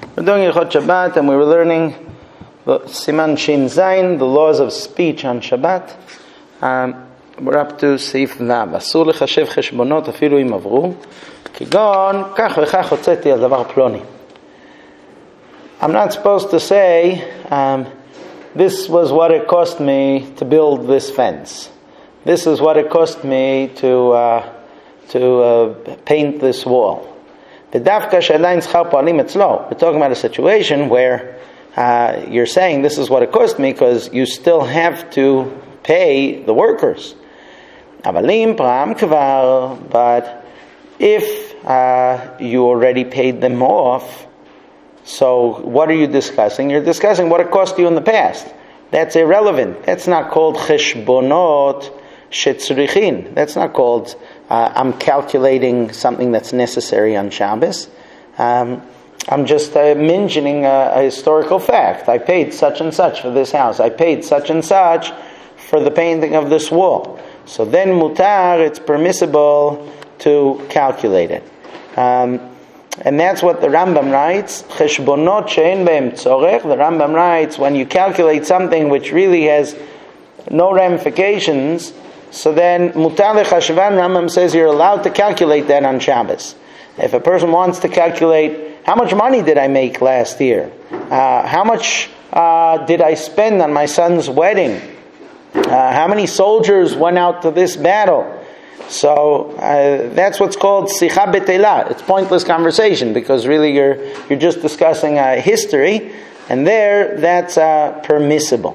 We're doing Ilchot Shabbat, and we were learning Siman Shin Zayin, the laws of speech on Shabbat. We're up to Seif Vav. אסור לחשב חשבונות אפילו אם עברו, כגון כך וכך הוצאתי על דבר פלוני. I'm not supposed to say, this was what it cost me to build this fence. This is what it cost me to paint this wall. We're talking about a situation where you're saying this is what it cost me because you still have to pay the workers. But if you already paid them off, so what are you discussing? You're discussing what it cost you in the past. That's irrelevant. That's not called cheshbonot shetzrichin. That's not called I'm calculating something that's necessary on Shabbos. I'm just mentioning a historical fact. I paid such and such for this house. I paid such and such for the painting of this wall. So then mutar, it's permissible to calculate it. And that's what the Rambam writes. Cheshbonot she'en behem tzorech. The Rambam writes, when you calculate something which really has no ramifications, so then mutar lechashvan, Rambam says you're allowed to calculate that on Shabbos. If a person wants to calculate how much money did I make last year, how much did I spend on my son's wedding, how many soldiers went out to this battle. So that's what's called sicha betela. It's pointless conversation because really you're just discussing history, and there that's permissible.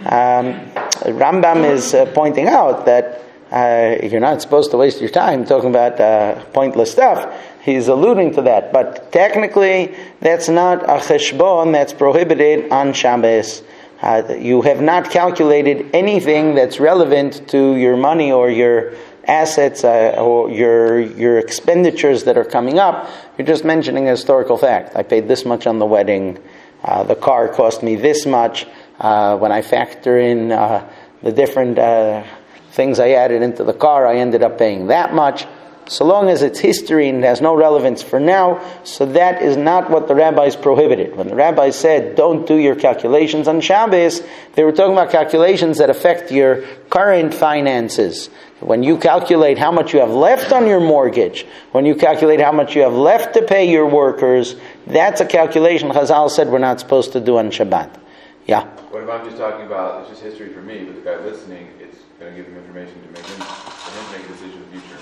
Rambam is pointing out that you're not supposed to waste your time talking about pointless stuff. He's alluding to that, but technically that's not a cheshbon that's prohibited on Shabbos. You have not calculated anything that's relevant to your money or your assets or your expenditures that are coming up. You're just mentioning a historical fact. I paid this much on the wedding. The car cost me this much. When I factor in the different things I added into the car, I ended up paying that much. So long as it's history and has no relevance for now, so that is not what the rabbis prohibited. When the rabbis said, don't do your calculations on Shabbos, they were talking about calculations that affect your current finances. When you calculate how much you have left on your mortgage, when you calculate how much you have left to pay your workers, that's a calculation Chazal said we're not supposed to do on Shabbat. Yeah? What if I'm just talking about, it's just history for me, but the guy listening, it's going to give him information to make him make a decision in the future.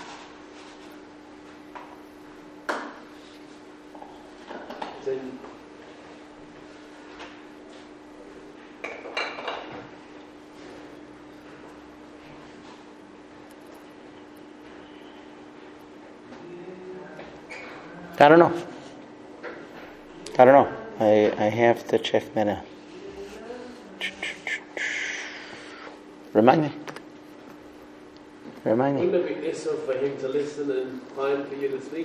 I don't know. I have to check that out. Remind me. Wouldn't it be issur for him to listen and fine for you to speak?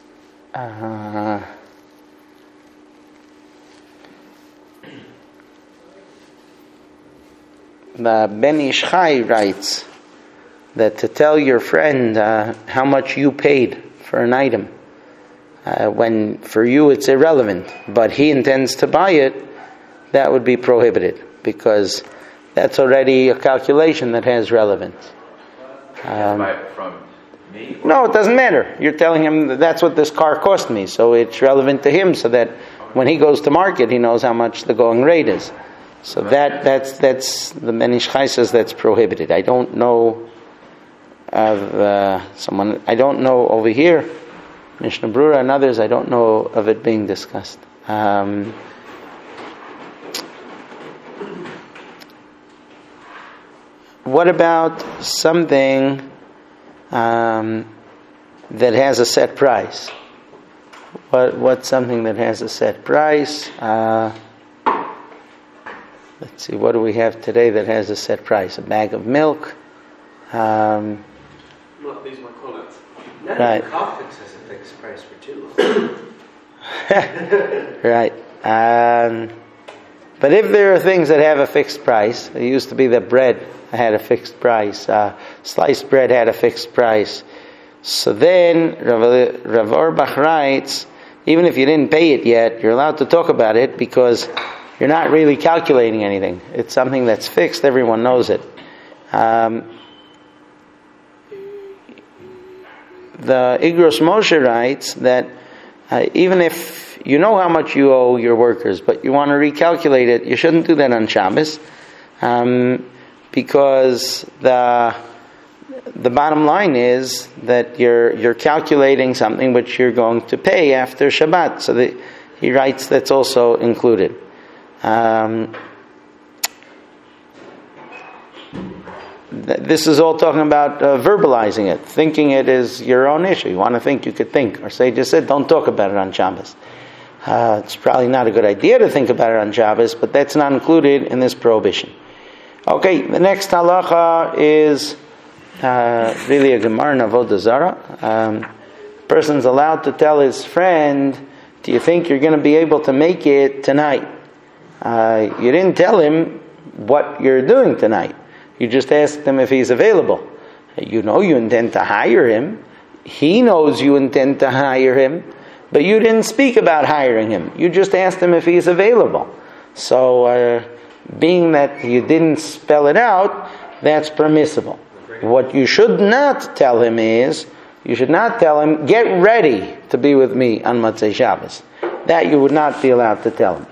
The Ben Ish Chai writes that to tell your friend how much you paid for an item, when for you it's irrelevant, but he intends to buy it, that would be prohibited because that's already a calculation that has relevance. Buy it from me? No, it doesn't matter. You're telling him that that's what this car cost me, so it's relevant to him, so that when he goes to market, he knows how much the going rate is. So that's the Ben Ish Chai says that's prohibited. I don't know of someone. I don't know over here, Mishnah Brura and others. I don't know of it being discussed. What about something that has a set price? What's something that has a set price? Let's see, what do we have today that has a set price? A bag of milk. Not these my comments. Right. Conflicts has a fixed price for two. Right. But if there are things that have a fixed price, it used to be that bread had a fixed price, sliced bread had a fixed price. So then Rav Orbach writes, even if you didn't pay it yet, you're allowed to talk about it because you're not really calculating anything. It's something that's fixed. Everyone knows it. The Igros Moshe writes that even if you know how much you owe your workers, but you want to recalculate it, you shouldn't do that on Shabbos, because the bottom line is that you're calculating something which you're going to pay after Shabbat. So he writes that's also included. This is all talking about verbalizing it, thinking it is your own issue. You want to think, you could think. Or say, just said, don't talk about it on Shabbos. It's probably not a good idea to think about it on Shabbos, but that's not included in this prohibition. Okay, the next halacha is really a Gemara in Avodah Zarah. Person's allowed to tell his friend, do you think you're going to be able to make it tonight? You didn't tell him what you're doing tonight. You just asked him if he's available. You know you intend to hire him. He knows you intend to hire him. But you didn't speak about hiring him. You just asked him if he's available. So, being that you didn't spell it out, that's permissible. What you should not tell him is, you should not tell him, get ready to be with me on Motzei Shabbos. That you would not be allowed to tell him.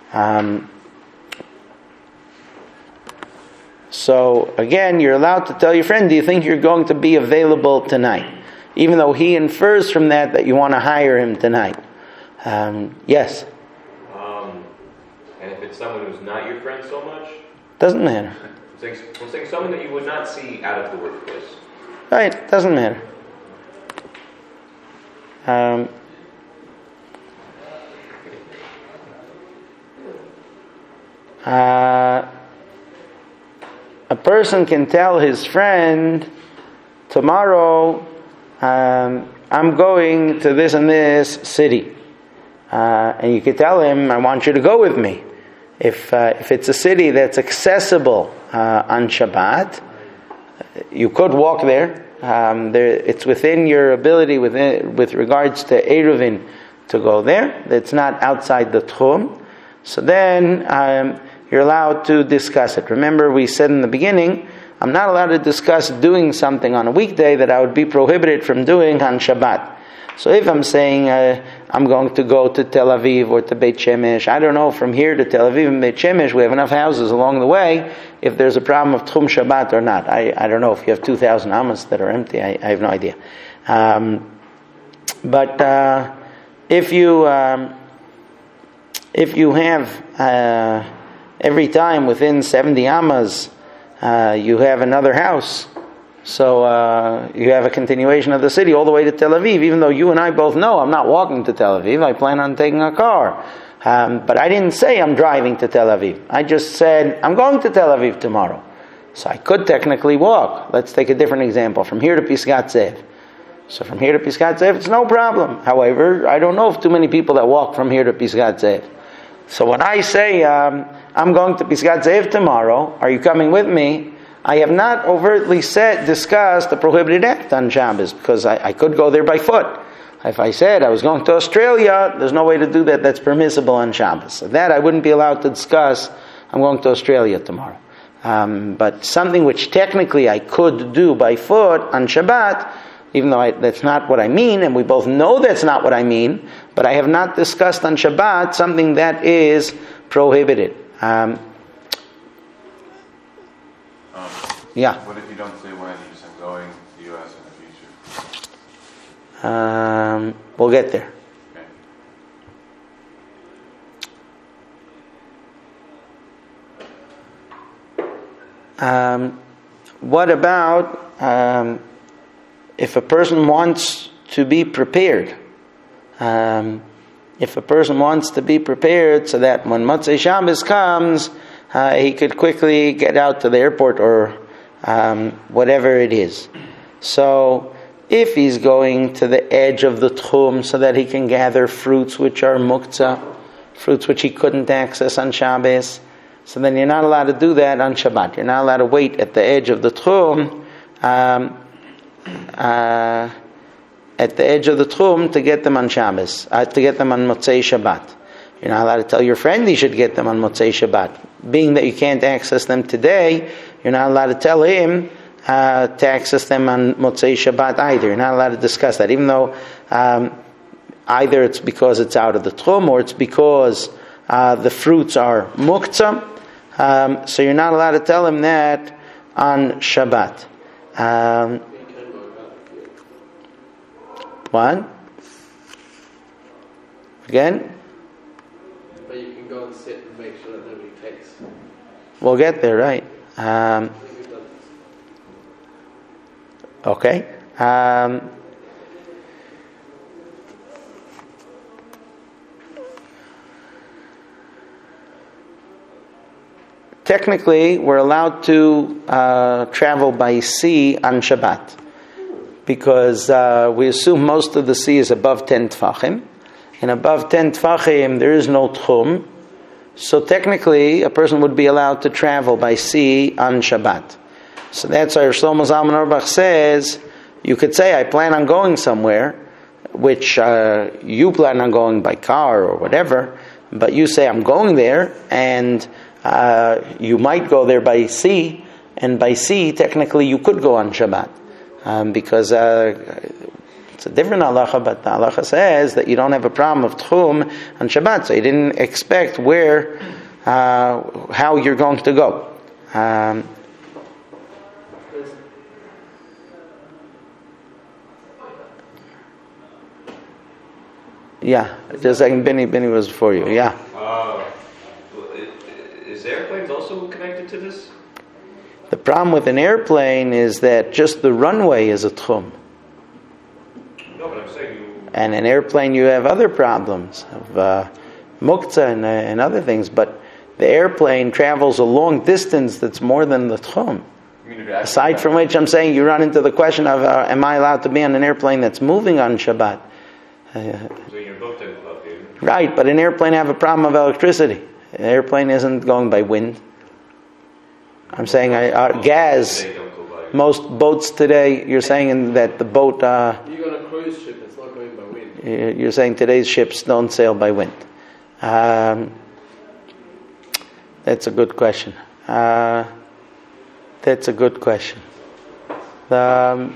So, again, you're allowed to tell your friend, do you think you're going to be available tonight? Even though he infers from that you want to hire him tonight. Yes? And if it's someone who's not your friend so much? Doesn't matter. I'm saying someone that you would not see out of the workplace. Right, doesn't matter. A person can tell his friend, tomorrow I'm going to this and this city. And you could tell him, I want you to go with me. If it's a city that's accessible on Shabbat, you could walk there. It's within your ability with regards to Eruvin to go there. It's not outside the Tchum. So then you're allowed to discuss it. Remember, we said in the beginning, I'm not allowed to discuss doing something on a weekday that I would be prohibited from doing on Shabbat. So if I'm saying I'm going to go to Tel Aviv or to Beit Shemesh, I don't know, from here to Tel Aviv and Beit Shemesh, we have enough houses along the way, if there's a problem of Tchum Shabbat or not. I don't know if you have 2,000 amas that are empty, I have no idea. But if you have every time within 70 amas you have another house, so you have a continuation of the city all the way to Tel Aviv, even though you and I both know I'm not walking to Tel Aviv, I plan on taking a car. But I didn't say I'm driving to Tel Aviv. I just said I'm going to Tel Aviv tomorrow. So I could technically walk. Let's take a different example. From here to Pisgat Zev. So from here to Pisgat Zev, it's no problem. However, I don't know of too many people that walk from here to Pisgat Zev. So when I say I'm going to Pisgat Zev tomorrow, are you coming with me? I have not overtly discussed the prohibited act on Shabbos, because I could go there by foot. If I said I was going to Australia, there's no way to do that that's permissible on Shabbos. So that I wouldn't be allowed to discuss, I'm going to Australia tomorrow. But something which technically I could do by foot on Shabbat, even though that's not what I mean, and we both know that's not what I mean, but I have not discussed on Shabbat something that is prohibited. Yeah. What if you don't say when? You just say going to the U.S. in the future? We'll get there. Okay. What about if a person wants to be prepared? If a person wants to be prepared so that when Motzei Shabbos comes, he could quickly get out to the airport or whatever it is. So, if he's going to the edge of the Tchum so that he can gather fruits which are muktzah, fruits which he couldn't access on Shabbos, so then you're not allowed to do that on Shabbat. You're not allowed to wait at the edge of the Tchum at the edge of the Tchum to get them on Shabbos, to get them on Motzei Shabbat. You're not allowed to tell your friend he should get them on Motzei Shabbat. Being that you can't access them today, you're not allowed to tell him to access them on Motzei Shabbat either. You're not allowed to discuss that, even though either it's because it's out of the Tchum or it's because the fruits are muktzah. So you're not allowed to tell him that on Shabbat. What? Again? But you can go and sit and make sure that nobody takes. We'll get there, right? I think we've done this. Okay. Technically, we're allowed to travel by sea on Shabbat, because we assume most of the sea is above 10 tfachim, and above 10 tfachim there is no tchum, so technically a person would be allowed to travel by sea on Shabbat. So that's why Shlomo Zalman Auerbach says, you could say, I plan on going somewhere, which you plan on going by car or whatever, but you say, I'm going there, and you might go there by sea, and by sea, technically, you could go on Shabbat, because it's a different halacha, but the halacha says that you don't have a problem of tchum on Shabbat, so you didn't expect where, how you're going to go. Yeah, just a second, Benny was before you, yeah. Is airplanes also connected to this? The problem with an airplane is that just the runway is a tchum. No, but I'm saying And an airplane, you have other problems of muktzah and other things, but the airplane travels a long distance that's more than the tchum. Aside from which, I'm saying you run into the question of, am I allowed to be on an airplane that's moving on Shabbat? So you're both in club, dude. Right, but an airplane have a problem of electricity. An airplane isn't going by wind. I'm saying gas. They don't go by. Most boats today, you're saying that the boat... You're on a cruise ship, it's not going by wind. You're saying today's ships don't sail by wind. That's a good question. That's a good question. Rav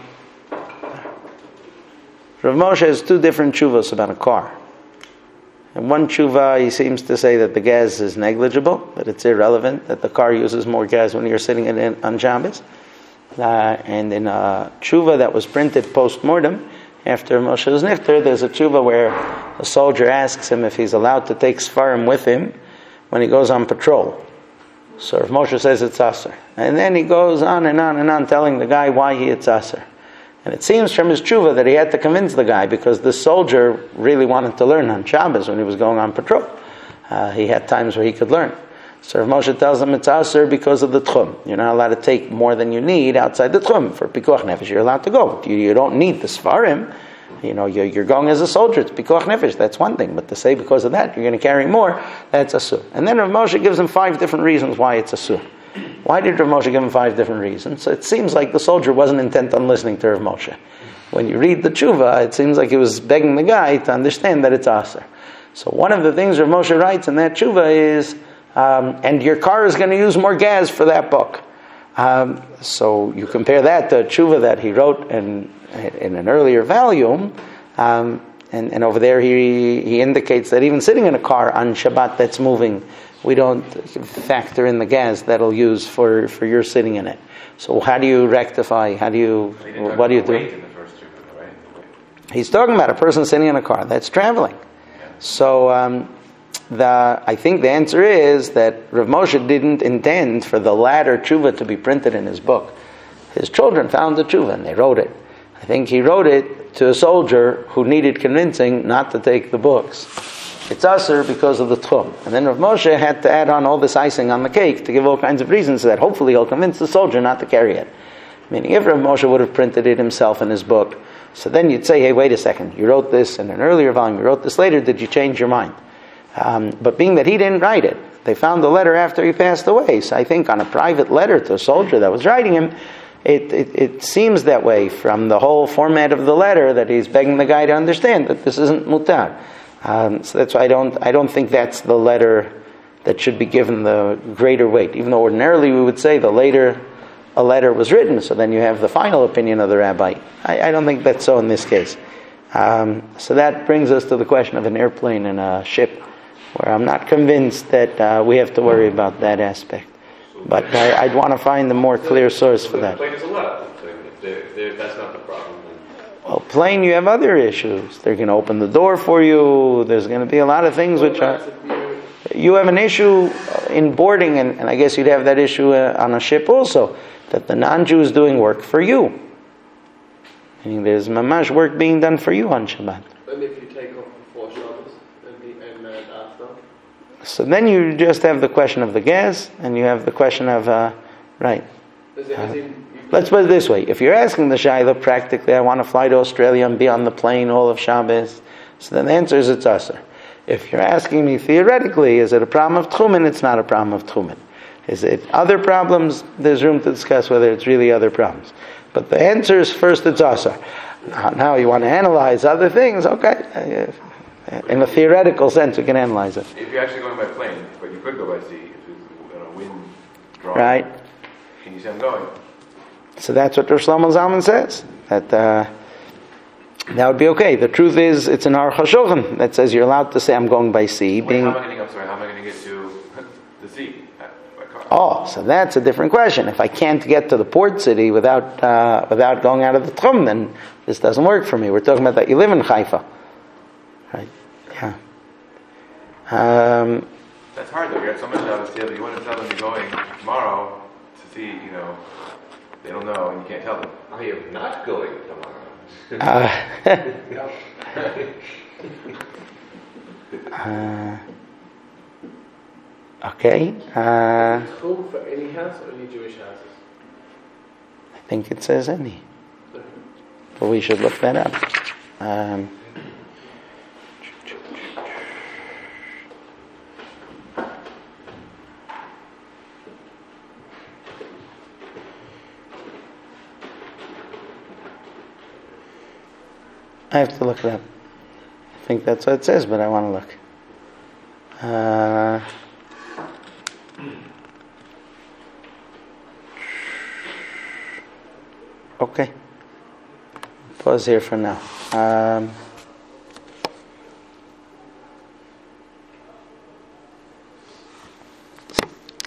Moshe has two different tshuvas about a car. In one tshuva, he seems to say that the gas is negligible, that it's irrelevant, that the car uses more gas when you're sitting in it on Shabbos. And in a tshuva that was printed post-mortem, after Moshe's nifter, there's a tshuva where a soldier asks him if he's allowed to take Sfarim with him when he goes on patrol. So if Moshe says it's Aser. And then he goes on and on and on telling the guy why it's Aser. And it seems from his tshuva that he had to convince the guy because the soldier really wanted to learn on Shabbos when he was going on patrol. He had times where he could learn. So Moshe tells him it's Aser because of the tchum. You're not allowed to take more than you need outside the tchum. For pikuach nefesh, you're allowed to go. You don't need the Sfarim. You know, you're going as a soldier. It's pikuach nefesh. That's one thing. But to say because of that you're going to carry more, that's Asur. And then Rav Moshe gives him 5 different reasons why it's Asur. Why did Rav Moshe give him 5 different reasons? So it seems like the soldier wasn't intent on listening to Rav Moshe. When you read the tshuva, it seems like he was begging the guy to understand that it's Aser. So one of the things Rav Moshe writes in that tshuva is, and your car is going to use more gas for that book. So you compare that to a tshuva that he wrote in an earlier volume, and over there he indicates that even sitting in a car on Shabbat that's moving, we don't factor in the gas that'll use for your sitting in it. So how do you rectify? What do you do? In the first tshuva, right? He's talking about a person sitting in a car that's traveling. So I think the answer is that Rav Moshe didn't intend for the latter tshuva to be printed in his book. His children found the tshuva and they wrote it. I think he wrote it to a soldier who needed convincing not to take the books. It's Aser because of the tchum. And then Rav Moshe had to add on all this icing on the cake to give all kinds of reasons so that hopefully he'll convince the soldier not to carry it. Meaning if Rav Moshe would have printed it himself in his book, so then you'd say, hey, wait a second, you wrote this in an earlier volume, you wrote this later, did you change your mind? But being that he didn't write it, they found the letter after he passed away. So I think on a private letter to a soldier that was writing him, It seems that way from the whole format of the letter that he's begging the guy to understand that this isn't mutar. So that's why I don't think that's the letter that should be given the greater weight. Even though ordinarily we would say the later a letter was written, so then you have the final opinion of the rabbi. I don't think that's so in this case. So that brings us to the question of an airplane and a ship, where I'm not convinced that we have to worry about that aspect. But I'd want to find a more clear source for that. The plane is allowed. If that's not the problem. Well, plane, you have other issues. They're going to open the door for you. There's going to be a lot of things which are... You have an issue in boarding, and I guess you'd have that issue on a ship also, that the non-Jew is doing work for you. Meaning there's mamash work being done for you on Shabbat. And if you take off before Shabbos and after? So then you just have the question of the gas, and you have the question of, right. Let's put it this way. If you're asking the Shaila, practically, I want to fly to Australia and be on the plane all of Shabbos, so then the answer is it's Asr. If you're asking me theoretically, is it a problem of Tchumen? It's not a problem of Tchumen. Is it other problems? There's room to discuss whether it's really other problems. But the answer is first it's Asr. Now you want to analyze other things, okay. In a theoretical sense, we can analyze it. If you're actually going by plane, but you could go by sea, if it's a wind drawing. Right. Can you say I'm going? So that's what Rosh Shlomo Zalman says. That would be okay. The truth is, it's an Aruch HaShulchan that says you're allowed to say I'm going by sea. How am I going to get to the sea by car? Oh, so that's a different question. If I can't get to the port city without going out of the Tchum, then this doesn't work for me. We're talking about that you live in Haifa. Right? Yeah. That's hard though. You have so many jobs to you want to tell them you're going tomorrow to see, they don't know and you can't tell them. I am not going tomorrow. Okay. Home for any house or any Jewish houses? I think it says any. But we should look that up. I have to look it up. I think that's what it says, but I want to look. Okay. Pause here for now.